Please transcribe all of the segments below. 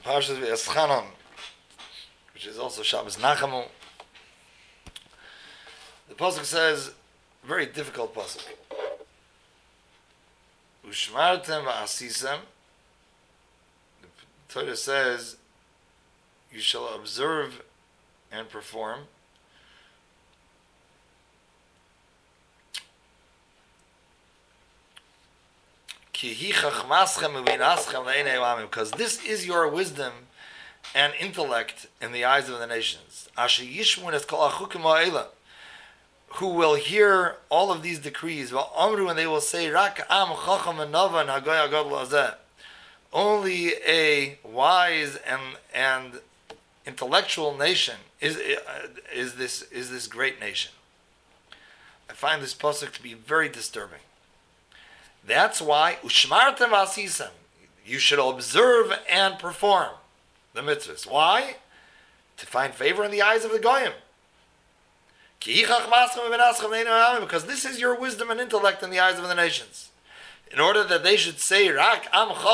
Parshas V'Eschanan, which is also Shabbos Nachamu. The pasuk says, very difficult pasuk. Ushmartem v'asisem. The Torah says, you shall observe and perform. Because this is your wisdom and intellect in the eyes of the nations. Who will hear all of these decrees, and they will say, only a wise and intellectual nation is this great nation. I find this pasuk to be very disturbing. That's why ushmartem v'asisem, you should observe and perform the mitzvahs. Why? To find favor in the eyes of the goyim. Because this is your wisdom and intellect in the eyes of the nations. In order that they should say, that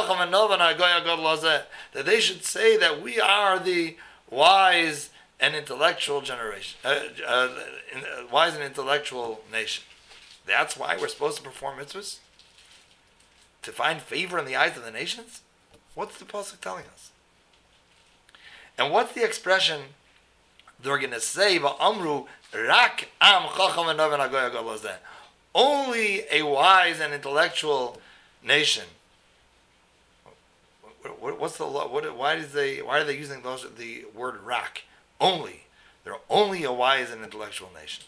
they should say that we are the wise and intellectual generation, wise and intellectual nation. That's why we're supposed to perform mitzvahs? To find favor in the eyes of the nations? What's the pasuk telling us? And what's the expression they're going to say? Va'amru rak am chacham v'noven hagoy hagol hazeh. Only a wise and intellectual nation. What's the why are they using the word rak? Only. They're only a wise and intellectual nation.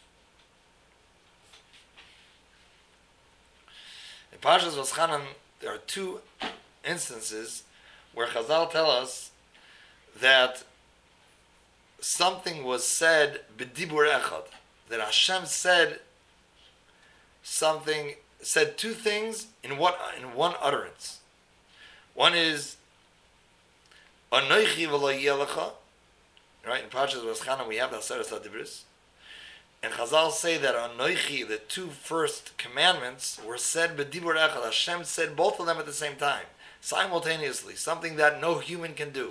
In Parshas V'Eschanan, there are two instances where Chazal tell us that something was said b'dibur echad, that Hashem said two things in one utterance. One is Anoichi v'lo yelecha, right? In Parshas V'Eschanan we have the Aseret HaDibros, and Chazal say that Anoichi, the two first commandments, were said b'dibur echad. Hashem said both of them at the same time, simultaneously, something that no human can do.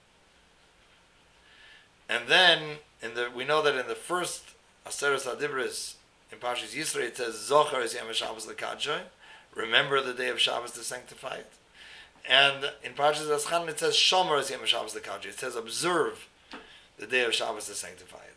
And then we know that in the first Aseret HaDibros in Parshas Yisro it says Zochar es Yom Shabbos lekadshoi, remember the day of Shabbos to sanctify it. And in Parshas V'Eschanan it says Shomer es Yom Shabbos lekadshoi, it says observe the day of Shabbos to sanctify it.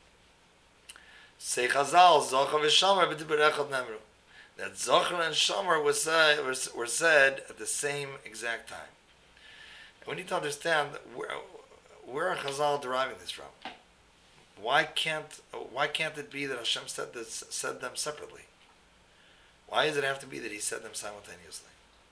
Say Chazal, Zochar v'Shomer b'dibur echad nemru. That Zochar and Shomer were said at the same exact time. And we need to understand where are Chazal deriving this from? Why can't it be that Hashem said them separately? Why does it have to be that He said them simultaneously?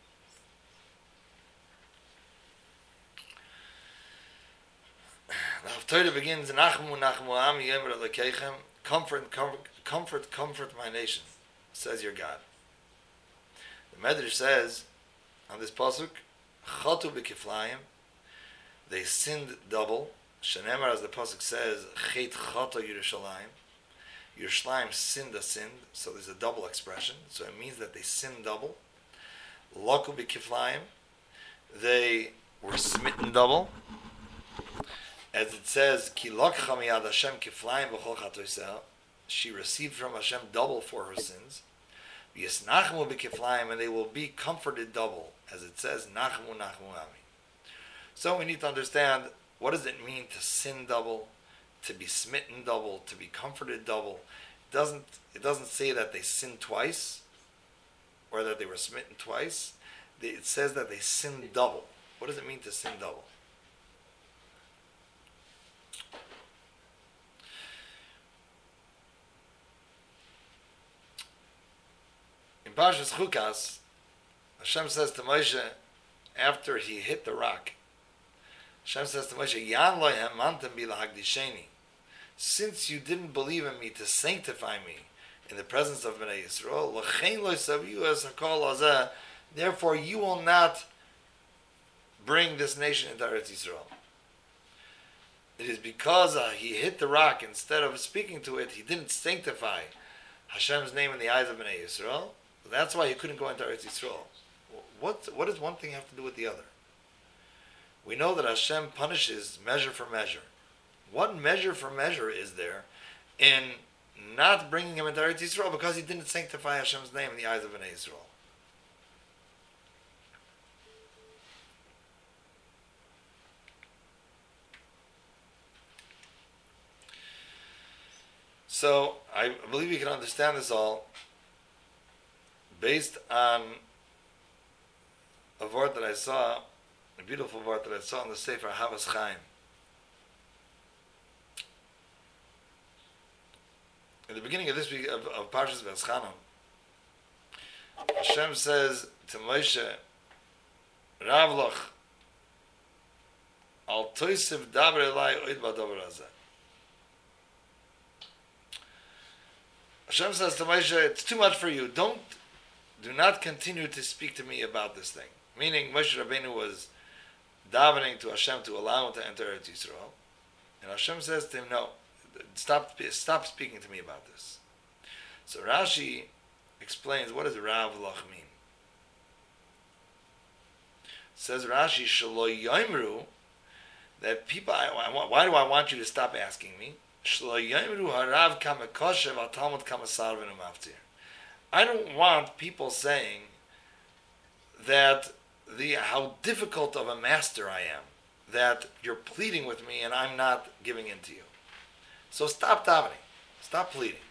The Haftarah begins, Nachmu Nachmu Am Yemer Elokeichem, comfort my nation, says your God. The Medrash says on this pasuk, Chatu b'kiflayim, they sinned double. Shenemar, as the pasuk says, Chet Chata Yerushalayim. Yerushalayim sinned a sin, so there's a double expression. So it means that they sinned double. Laku b'kiflayim, they were smitten double. As it says, Ki lakcha miyad Hashem kiflayim b'chol chatoiseh, she received from Hashem double for her sins. V'yisnachmu b'kiflayim, and they will be comforted double. As it says, Nachmu Nachmu Ami. So we need to understand, what does it mean to sin double, to be smitten double, to be comforted double? It doesn't say that they sinned twice, or that they were smitten twice. It says that they sinned double. What does it mean to sin double? In Parshas Chukas, Hashem says to Moshe, after he hit the rock, Hashem says to Moshe, Yan lo ha'amantem bi lahagdisheni, since you didn't believe in me to sanctify me in the presence of Bnei Yisrael, l'chein lo yisaviu es hakol hazeh, therefore you will not bring this nation into Eretz Yisrael. It is because he hit the rock, instead of speaking to it, he didn't sanctify Hashem's name in the eyes of Bnei Yisrael. That's why he couldn't go into Eretz Yisrael. What does one thing have to do with the other? we know that Hashem punishes measure for measure. What measure for measure is there in not bringing him into Eretz Yisrael because he didn't sanctify Hashem's name in the eyes of Bnei Yisrael? So I believe you can understand this all based on a word that I saw, a beautiful word that I saw in the Sefer Havas Chaim. In the beginning of this week of Parshas V'eschanah, Hashem says to Moshe, Ravloch, Al toisiv daber elai oid b'daber hazeh. Hashem says to Moshe, it's too much for you. Do not continue to speak to me about this thing. Meaning, Moshe Rabbeinu was davening to Hashem to allow him to enter Eretz Yisrael. And Hashem says to him, no, stop speaking to me about this. So Rashi explains, what does Rav Loch mean? Says Rashi, Shelo Yoimru, that people, why do I want you to stop asking me? I don't want people saying that how difficult of a master I am, that you're pleading with me and I'm not giving in to you. So stop davening, stop pleading.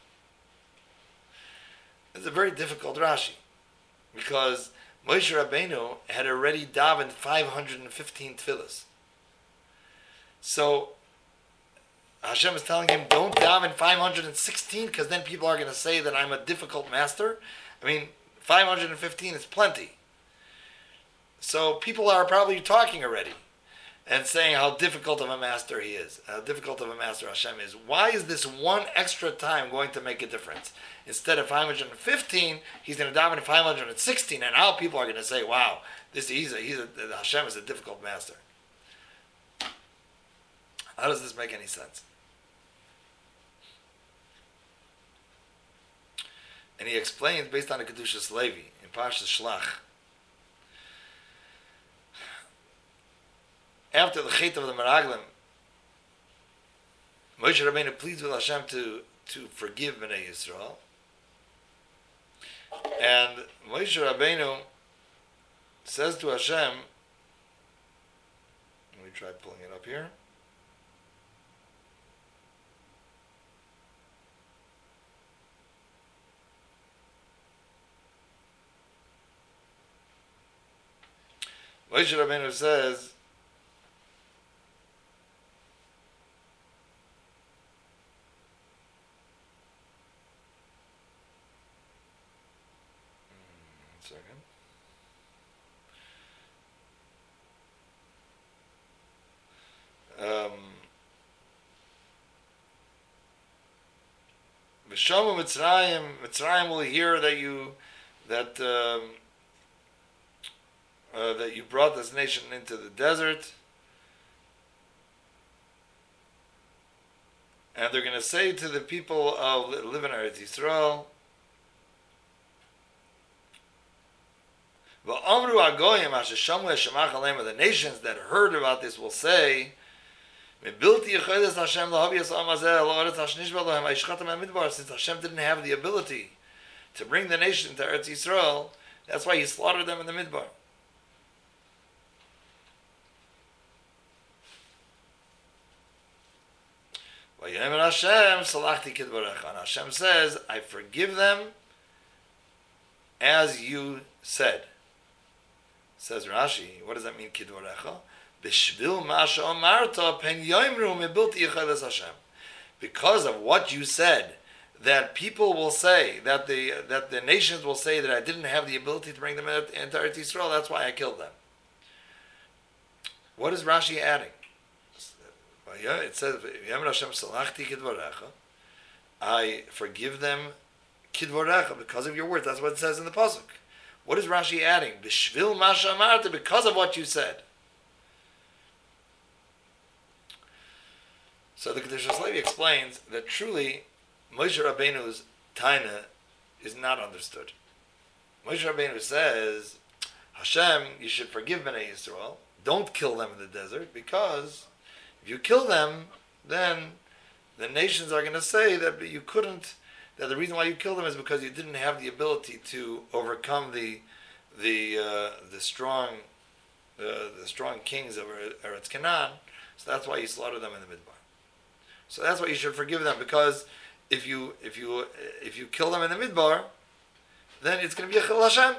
It's a very difficult Rashi, because Moshe Rabbeinu had already davened 515 tefillas. So Hashem is telling him, don't daven 516, because then people are going to say that I'm a difficult master. I mean, 515 is plenty. So people are probably talking already and saying how difficult of a master he is, how difficult of a master Hashem is. Why is this one extra time going to make a difference? Instead of 515, he's going to daven 516, and now people are going to say, wow, Hashem is a difficult master. How does this make any sense? And he explains based on the Kedushas Levi in Parshas Shlach. After the Chet of the Meraglim, Moshe Rabbeinu pleads with Hashem to forgive Bnei Yisrael. And Moshe Rabbeinu says to Hashem, let me try pulling it up here. Moshe Rabbeinu says, V'shomu Mitzrayim will hear that you brought this nation into the desert, and they're going to say to the people of live in Eretz Yisrael, V'amru agoyim asher shamu eshemach aleim, the nations that heard about this will say, since Hashem didn't have the ability to bring the nation to Eretz Yisrael, that's why he slaughtered them in the Midbar. And Hashem says, I forgive them as you said. Says Rashi, what does that mean, Kidvarecha? Because of what you said, that people will say, that the nations will say that I didn't have the ability to bring them into Eretz Yisrael, that's why I killed them. What is Rashi adding? It says, I forgive them kidvorecha, because of your words. That's what it says in the pasuk. What is Rashi adding? B'shvil masha amarta, because of what you said. So the Kedushas Levi explains that truly Moshe Rabbeinu's taina is not understood. Moshe Rabbeinu says, Hashem, you should forgive Bnei Yisrael. don't kill them in the desert, because if you kill them, then the nations are going to say that you couldn't. That the reason why you killed them is because you didn't have the ability to overcome the strong kings of Eretz Canaan. So that's why you slaughtered them in the Midbar. So that's why you should forgive them, because if you kill them in the Midbar, then it's going to be a Chil Hashem.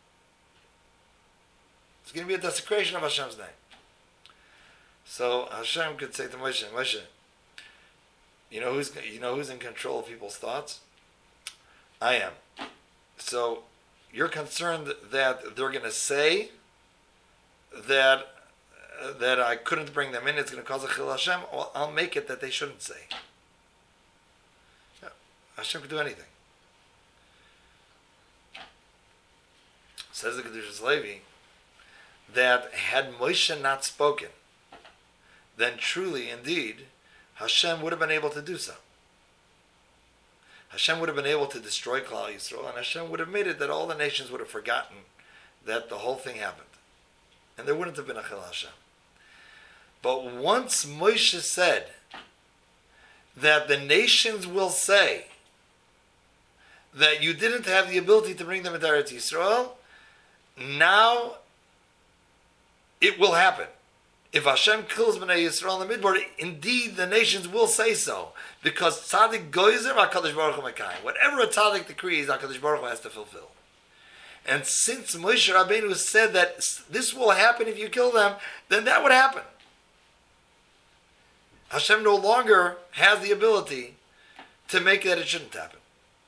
It's going to be a desecration of Hashem's name. So Hashem could say to Moshe, Moshe, you know who's in control of people's thoughts? I am. So you're concerned that they're going to say that I couldn't bring them in, it's going to cause a Chil Hashem. Well, I'll make it that they shouldn't say. Yeah, Hashem could do anything. Says the Kedushas Levi that had Moshe not spoken, then truly, indeed, Hashem would have been able to do so. Hashem would have been able to destroy Klal Yisrael, and Hashem would have made it that all the nations would have forgotten that the whole thing happened. And there wouldn't have been a Chil Hashem. But once Moshe said that the nations will say that you didn't have the ability to bring them into Eretz Yisrael, now it will happen. If Hashem kills Bnei Yisrael in the Midbar, indeed the nations will say so. Because Tzaddik Goyzer, HaKadosh Baruch Hu Mekayim. Whatever a Tzaddik decrees, HaKadosh Baruch Hu has to fulfill. And since Moshe Rabbeinu said that this will happen if you kill them, then that would happen. Hashem no longer has the ability to make that it shouldn't happen.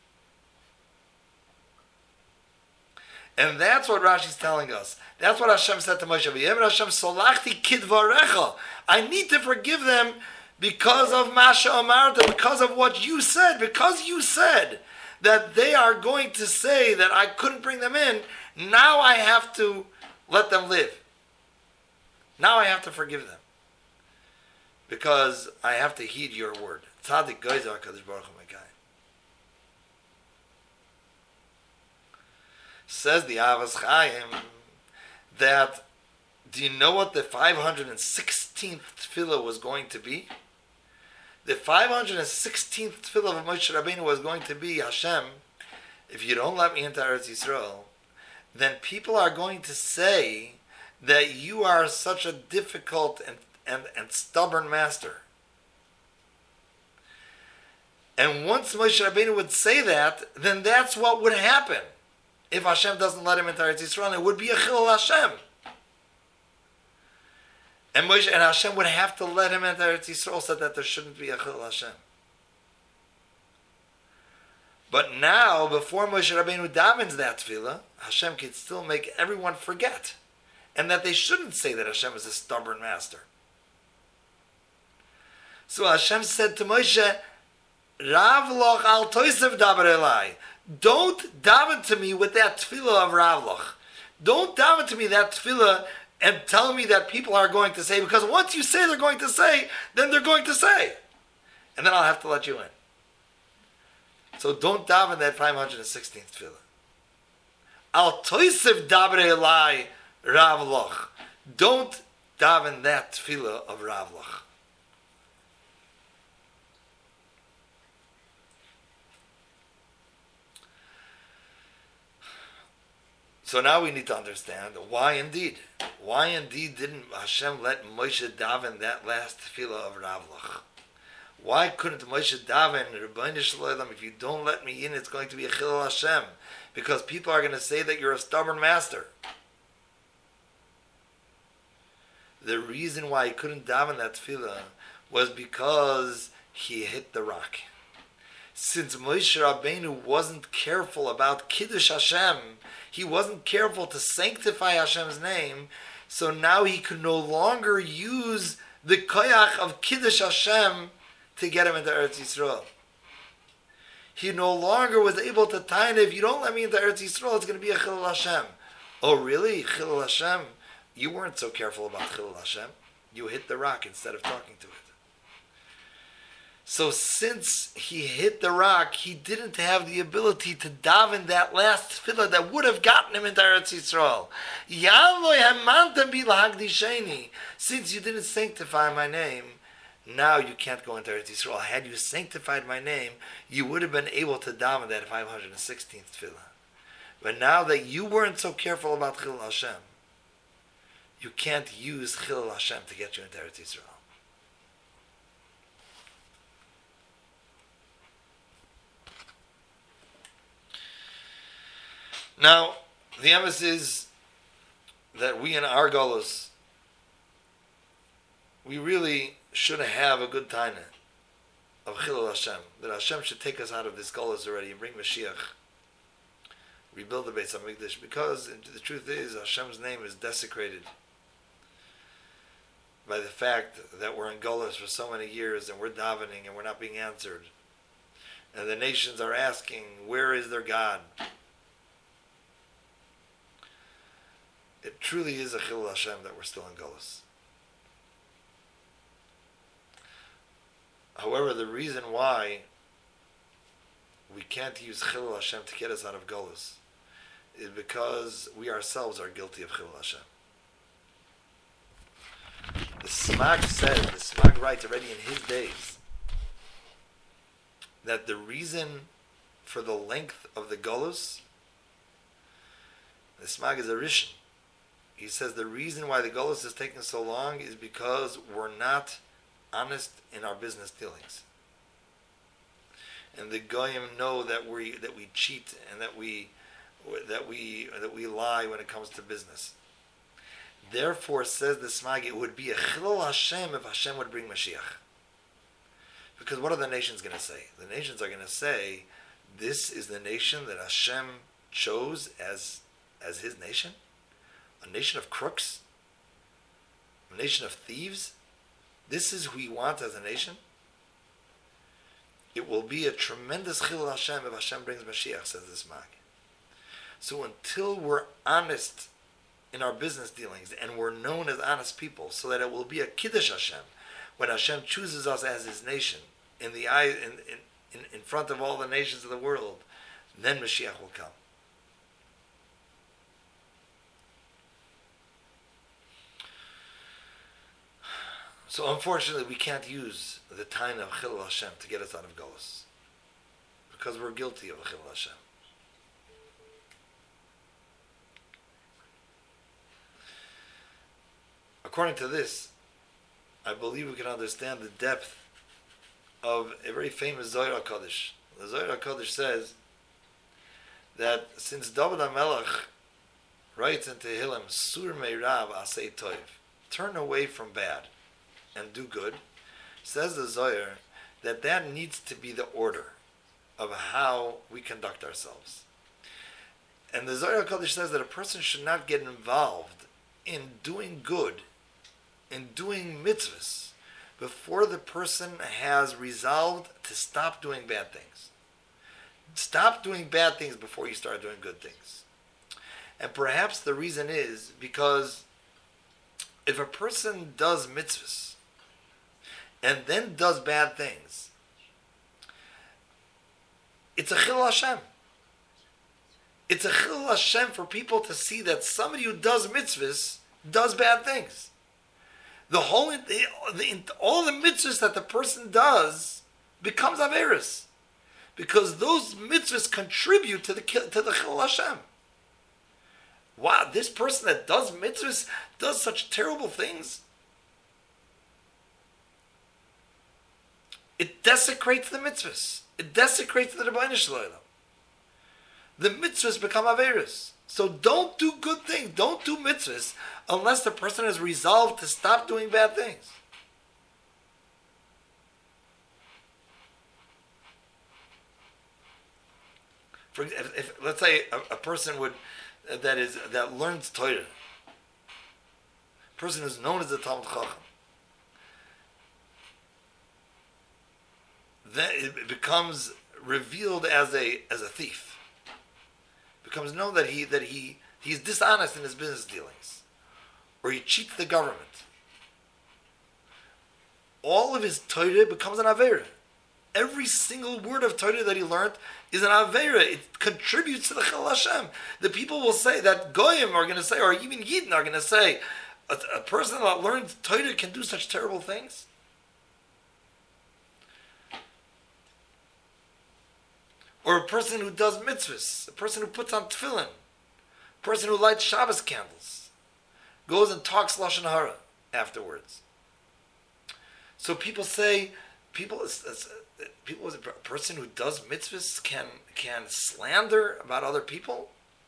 And that's what Rashi's telling us. That's what Hashem said to Moshe. Hashem solachti kidvarecha. I need to forgive them because of Masha Amarta, because of what you said. Because you said that they are going to say that I couldn't bring them in, now I have to let them live. Now I have to forgive them. Because I have to heed your word. Tzaddik Goyzer HaKadosh Baruch Hu Mekayim. Says the Avos Chaim that, do you know what the 516th tefillah was going to be? The 516th tefillah of Moshe Rabbeinu was going to be, Hashem, if you don't let me into Eretz Yisrael, then people are going to say that you are such a difficult and stubborn master. And once Moshe Rabbeinu would say that, then that's what would happen. If Hashem doesn't let him into Eretz Yisrael, it would be a Chil Hashem. And Moshe and Hashem would have to let him into Eretz Yisrael so that there shouldn't be a Chil Hashem. But now, before Moshe Rabbeinu davens that tefillah, Hashem can still make everyone forget. And that they shouldn't say that Hashem is a stubborn master. So Hashem said to Moshe, Rav loch al toisev daber elai. Don't daven to me with that tefillah of Rav loch. Don't daven to me that tefillah and tell me that people are going to say, because once you say they're going to say, then they're going to say. And then I'll have to let you in. So don't daven that 516th tefillah. Al toisev daber elai Rav loch. Don't daven that tefillah of Rav loch. So now we need to understand why indeed didn't Hashem let Moshe daven that last tefillah of Rav loch? Why couldn't Moshe daven, Rebbeinu Shalom, if you don't let me in, it's going to be a Chil Hashem? Because people are going to say that you're a stubborn master. The reason why he couldn't daven that tefillah was because he hit the rock. Since Moshe Rabbeinu wasn't careful about Kiddush Hashem, he wasn't careful to sanctify Hashem's name, so now he could no longer use the koyach of Kiddush Hashem to get him into Eretz Yisrael. He no longer was able to tie, if you don't let me into Eretz Yisrael, it's going to be a Chilul Hashem. Oh really? Chilul Hashem? You weren't so careful about Chilul Hashem. You hit the rock instead of talking to it. So since he hit the rock, he didn't have the ability to daven that last tefillah that would have gotten him into Eretz Yisrael. Since you didn't sanctify my name, now you can't go into Eretz Yisrael. Had you sanctified my name, you would have been able to daven that 516th tefillah. But now that you weren't so careful about Chilul Hashem, you can't use Chilul Hashem to get you into Eretz Yisrael. Now, the emphasis is that we in our Golus, we really should have a good taina of Chilul Hashem, that Hashem should take us out of this Golus already and bring Mashiach, rebuild the Beis HaMikdash, because the truth is Hashem's name is desecrated by the fact that we're in Golus for so many years and we're davening and we're not being answered. And the nations are asking, where is their God? It truly is a Chilul Hashem that we're still in Golus. However, the reason why we can't use Chilul Hashem to get us out of Golus is because we ourselves are guilty of Chilul Hashem. The Smag writes already in his days, that the reason for the length of the Golus, the Smag is a Rishon. He says the reason why the Golus is taking so long is because we're not honest in our business dealings, and the goyim know that we cheat and that we lie when it comes to business. Therefore, says the Smag, it would be a Chilul Hashem if Hashem would bring Mashiach. Because what are the nations going to say? The nations are going to say, this is the nation that Hashem chose as his nation? A nation of crooks? A nation of thieves? This is who we want as a nation? It will be a tremendous Chilul Hashem if Hashem brings Mashiach, says the Smag. So until we're honest in our business dealings and we're known as honest people, so that it will be a Kiddush Hashem when Hashem chooses us as his nation in the eye, in front of all the nations of the world, then Mashiach will come. So unfortunately, we can't use the time of Chilul Hashem to get us out of Golus, because we're guilty of Chilul Hashem. According to this, I believe we can understand the depth of a very famous Zohar HaKadosh. The Zohar HaKadosh says that since David HaMelech writes in Tehillim, Sur Meirav Asei Toiv, turn away from bad and do good, says the Zohar that needs to be the order of how we conduct ourselves. And the Zohar HaKadosh says that a person should not get involved in doing good, in doing mitzvahs, before the person has resolved to stop doing bad things. Stop doing bad things before you start doing good things. And perhaps the reason is because if a person does mitzvahs and then does bad things, it's a Chilul Hashem. It's a Chilul Hashem for people to see that somebody who does mitzvahs does bad things. All the mitzvahs that the person does becomes Averis, because those mitzvahs contribute to the Chilul Hashem. Wow, this person that does mitzvahs does such terrible things. It desecrates the mitzvahs. It desecrates the Rebbeinu Shalom. The mitzvahs become Averis. So don't do good things. Don't do mitzvahs unless the person has resolved to stop doing bad things. For if let's say a person that learns Torah, a person who's known as a Talmud Chacham, then it becomes revealed as a thief. It becomes known that he's dishonest in his business dealings, or he cheats the government. All of his Torah becomes an Aveira. Every single word of Torah that he learned is an Aveira. It contributes to the Chil Hashem. The people will say that Goyim are going to say, or even Yidden are going to say, a person that learns Torah can do such terrible things. Or a person who does mitzvahs, a person who puts on tefillin, a person who lights Shabbos candles, goes and talks Lashon Hara afterwards. So people say, a person who does mitzvahs can slander about other people.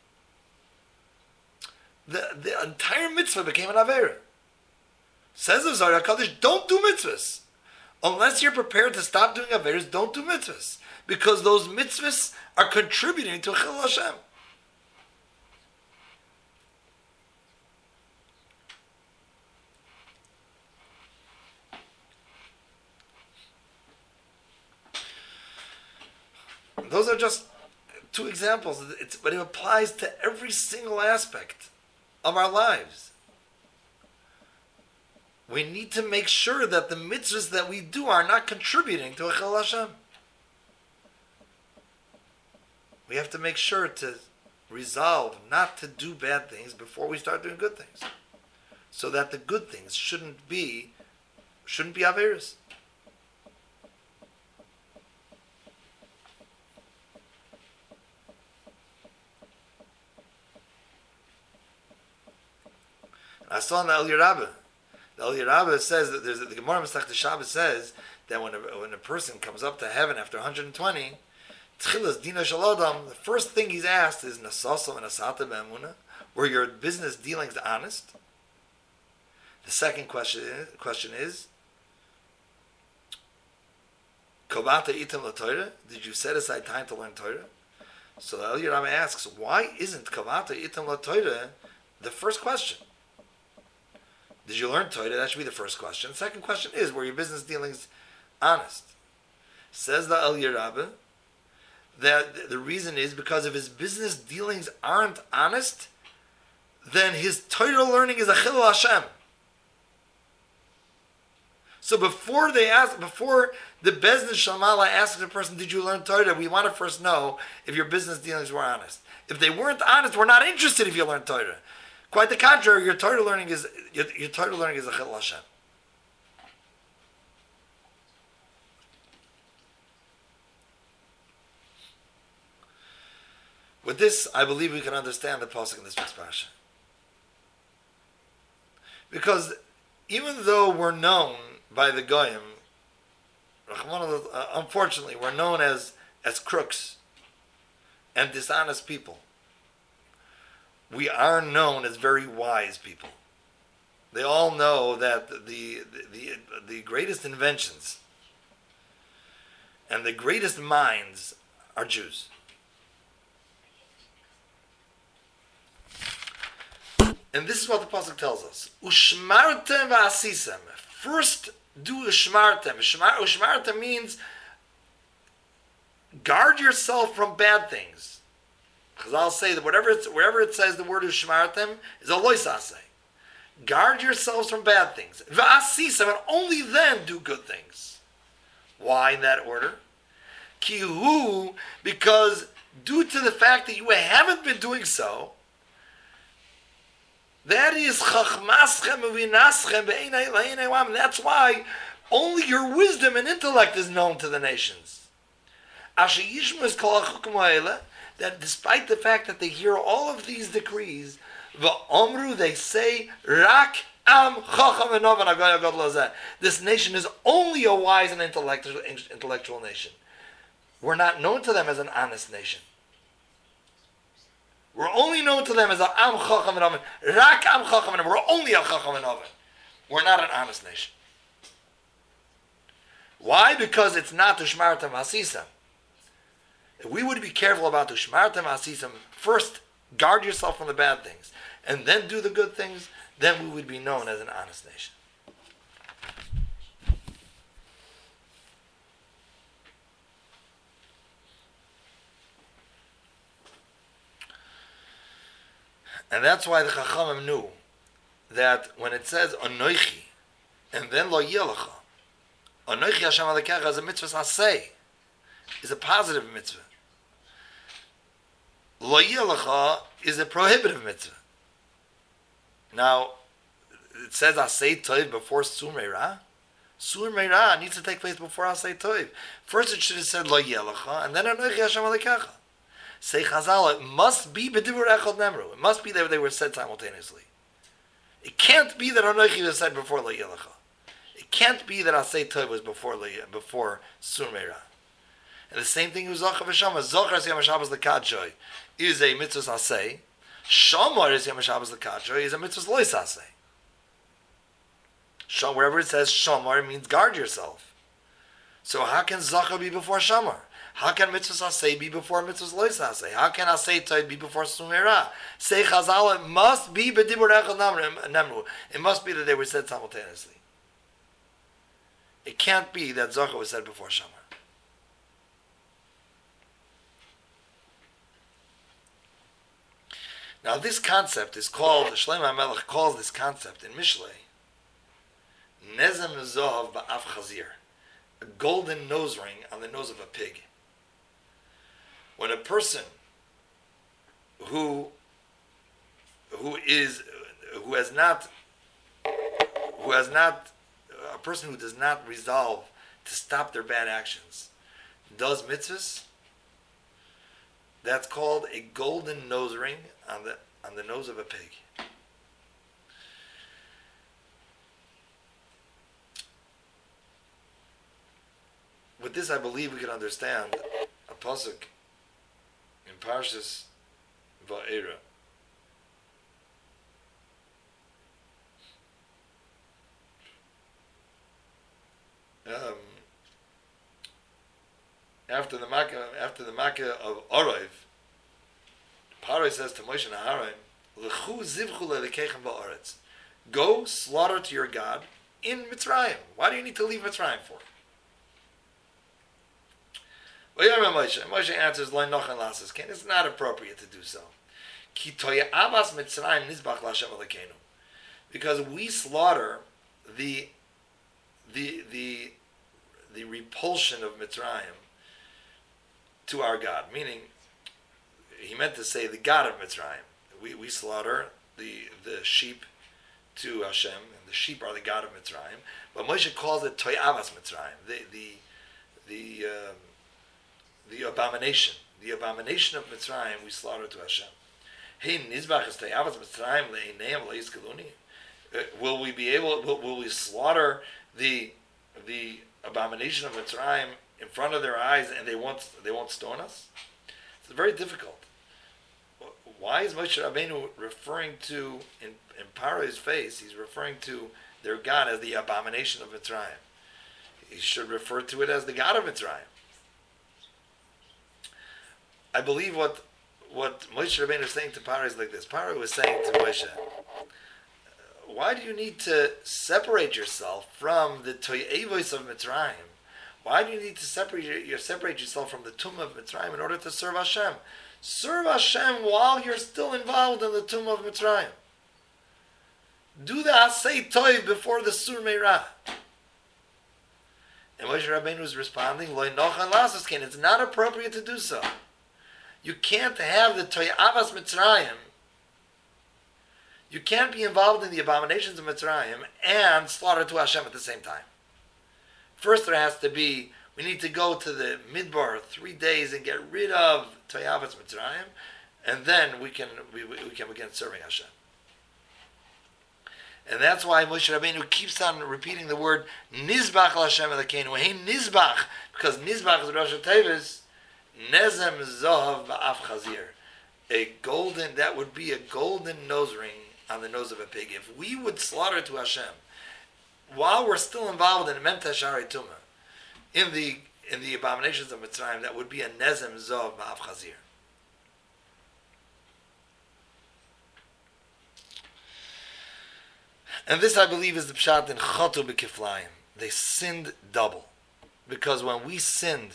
The entire mitzvah became an Aveira. Says the Zohar HaKadosh, don't do mitzvahs. Unless you're prepared to stop doing Aveiras, don't do mitzvahs. Because those mitzvahs are contributing to Chil Hashem. Those are just two examples, but it applies to every single aspect of our lives. We need to make sure that the mitzvahs that we do are not contributing to Chil Hashem. We have to make sure to resolve not to do bad things before we start doing good things, so that the good things shouldn't be Aveiros. I saw in the Eliyah Rabbah. The Eliyah Rabbah says that the Gemara Masechta Shabbos says that when a person comes up to heaven after 120, Tchilas Dina Shalodam, the first thing he's asked is Nasasa and Asata Be'emunah, were your business dealings honest? The second question is Kobata Itam LaTorah, did you set aside time to learn Torah? So the Eliyah Rabbah asks, why isn't Kobata Itam LaTorah the first question? Did you learn Torah? That should be the first question. The second question is, were your business dealings honest? Says the Eliyah Rabbah that the reason is because if his business dealings aren't honest, then his Torah learning is a Chilul Hashem. So before the Bezdin Shalmala asks the person, did you learn Torah? We want to first know if your business dealings were honest. If they weren't honest, we're not interested if you learned Torah. Quite the contrary, your Torah learning is a Chilul Hashem. With this, I believe we can understand the pasuk in this week's parasha. Because even though we're known by the Goyim, unfortunately, we're known as crooks and dishonest people, we are known as very wise people. They all know that the greatest inventions and the greatest minds are Jews. And this is what the pasuk tells us: Ushmartem v'asisem. First, do ushmartem. Ushmartem means guard yourself from bad things. Because I'll say that wherever it says the word ushmartem is a loisase. Guard yourselves from bad things. V'asisem, and only then do good things. Why in that order? Kihu, because due to the fact that you haven't been doing so, that is chachmaschem uvinaschem be'einay la'einay wam. That's why only your wisdom and intellect is known to the nations. Asher yishmu es kol hachukim ha'ele, that despite the fact that they hear all of these decrees, v'omru, they say, rak am chacham v'novan ha'goy ha'gadol hazeh. This nation is only a wise and intellectual nation. We're not known to them as an honest nation. We're only known to them as a Am Chacham and Oven. Rak Am Chacham and Oven. We're only a Chacham and Oven. We're not an honest nation. Why? Because it's not Ushmartem Hasisam. If we would be careful about Ushmartem Hasisam, first guard yourself from the bad things, and then do the good things, then we would be known as an honest nation. And that's why the Chachamim knew that when it says Anoichi and then Lo Yelecha, Anochi Hashem Elokecha is a mitzvah asay, is a positive mitzvah. Lo Yelecha is a prohibitive mitzvah. Now, it says asay toiv before sur meirah. Sur meirah needs to take place before asay toiv. First, it should have said lo Yelecha, and then Anochi Hashem Elokecha. Say Chazal, it must be b'dibur echad nemru. It must be that they were said simultaneously. It can't be that Anochi was said before lo Yelecha. It can't be that asay toiv was before sur meirah. And the same thing with Zochar v'Shamar. Zochar is Yom HaShabbos l'Kadshoi is a mitzvah asay. Shamar is Yom HaShabbos l'Kadshoi is a mitzvah lois asay. Wherever it says Shamar, it means guard yourself. So how can Zochar be before Shamar? How can mitzvah asay be before mitzvah lois asay? How can asay toiv be before sumerah? Say Chazal, it must be b'dibur echad nemru. It must be that they were said simultaneously. It can't be that Zochar was said before Shamar. Now this concept is called, Shlomo HaMelech calls this concept in Mishlei, Nezem Zohav Ba'af Chazir, a golden nose ring on the nose of a pig. When a person who does not resolve to stop their bad actions, does mitzvahs, that's called a golden nose ring on the nose of a pig. With this, I believe we can understand a pasuk in Parshas Va'era. After the Makkah of Orov, Paro says to Moshe and Aaron, "Lechu zivchu le'lekechem ba'aretz." Go slaughter to your God in Mitzrayim. Why do you need to leave Mitzrayim for? Moshe answers, "Lo nochen lasses ken." It's not appropriate to do so. Ki toya avas Mitzrayim nizbach l'Hashem Elokeinu, because we slaughter the repulsion of Mitzrayim to our God, meaning he meant to say the God of Mitzrayim. We slaughter the sheep to Hashem, and the sheep are the God of Mitzrayim. But Moshe calls it Toyavas Mitzrayim, the abomination of Mitzrayim we slaughter to Hashem. Hey, Nizbach is Toyavas Mitzrayim le'eineim le'iskeluni. Will we slaughter the abomination of Mitzrayim in front of their eyes, and they won't stone us? It's very difficult. Why is Moshe Rabbeinu referring to, in Paro's face, he's referring to their God as the abomination of Mitzrayim? He should refer to it as the God of Mitzrayim. I believe what Moshe Rabbeinu is saying to Paro is like this. Paro was saying to Moshe, why do you need to separate yourself from the Toyevos of Mitzrayim? Why do you need to separate yourself from the tomb of Mitzrayim in order to serve Hashem? Serve Hashem while you're still involved in the tomb of Mitzrayim. Do the Asay Toiv before the Sur Meirah. And Moshe Rabbeinu was responding, Lo nochan lasses ken. It's not appropriate to do so. You can't have the Toyavas Mitzrayim. You can't be involved in the abominations of Mitzrayim and slaughter to Hashem at the same time. First there has to be, we need to go to the Midbar 3 days and get rid of Toyavas Mitzrayim, and then we can begin serving Hashem. And that's why Moshe Rabbeinu keeps on repeating the word Nizbach Hashem Elokeinu. Hey Nizbach, because Nizbach is Rosh Tevis, Nezem Zohav Ba'af Chazir. That would be a golden nose ring on the nose of a pig. If we would slaughter to Hashem while we're still involved in Mem Tashari Tumah, in the abominations of Mitzrayim, that would be a Nezem Zohav Ba'af Chazir. And this, I believe, is the pshat in Chatu B'Kiflayim. They sinned double. Because when we sinned,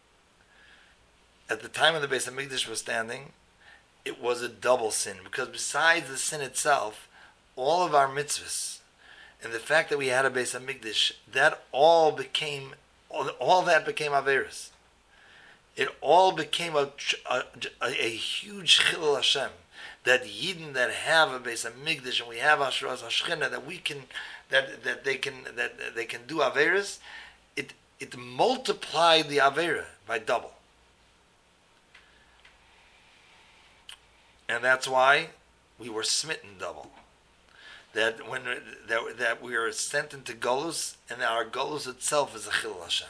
at the time of the Beis HaMikdash was standing, it was a double sin. Because besides the sin itself, all of our mitzvahs and the fact that we had a Beis Hamikdash, that all that became Averis. It all became a huge Chilul Hashem. That Yidden that have a Beis Hamikdash and we have Ashras Hashchina, that they can do Averis, it multiplied the Avera by double. And that's why we were smitten double. That we are sent into Golus, and our Golus itself is a Chilul Hashem.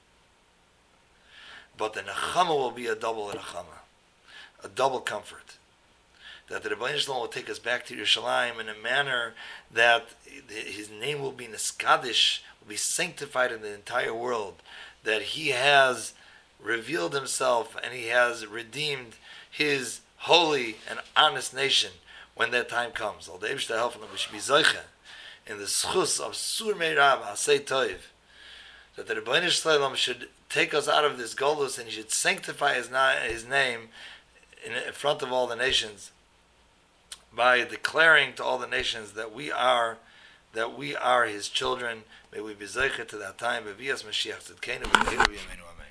But the Nechama will be a double Nechama, a double comfort. That the Rebbeinu Shalom will take us back to Yerushalayim in a manner that His name will be Neskadish, will be sanctified in the entire world. That He has revealed Himself and He has redeemed His holy and honest nation when that time comes. Al Dev Shta Helfen, we should be Zoiche in the schus of Sur Meirav Hasei Toiv. That the Rebbeinu Shalom should take us out of this Golus and He should sanctify His name in front of all the nations, by declaring to all the nations that we are His children. May we be zeicher to that time. B'vias Mashiach Tzidkeinu v'Keinu b'Yameinu Amen.